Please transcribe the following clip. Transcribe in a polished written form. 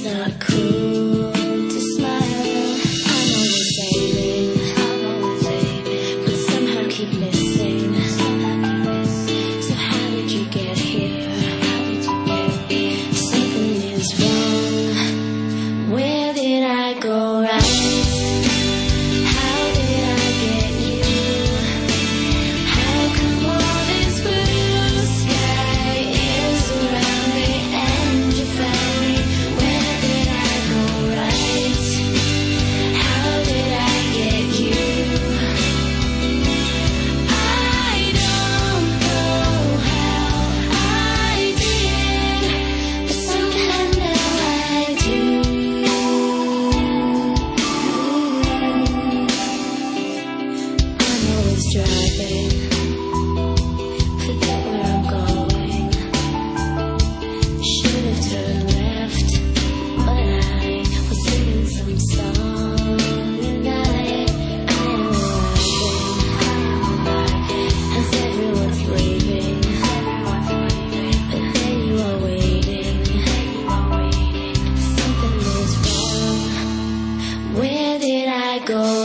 not cool to smile. I'm always aiming, but somehow keep missing. So how did you get here? Something is wrong. Where did I go right? How did I get you? How come all this blue sky is around me and you found me? Where did I go right? How did I get you? I don't know how I did, but somehow now I do. I'm always driving, forget where I'm going. Should have turned left, but I was singing some song, and I am arriving as everyone's leaving, but there you are waiting. Something is wrong. Where did I go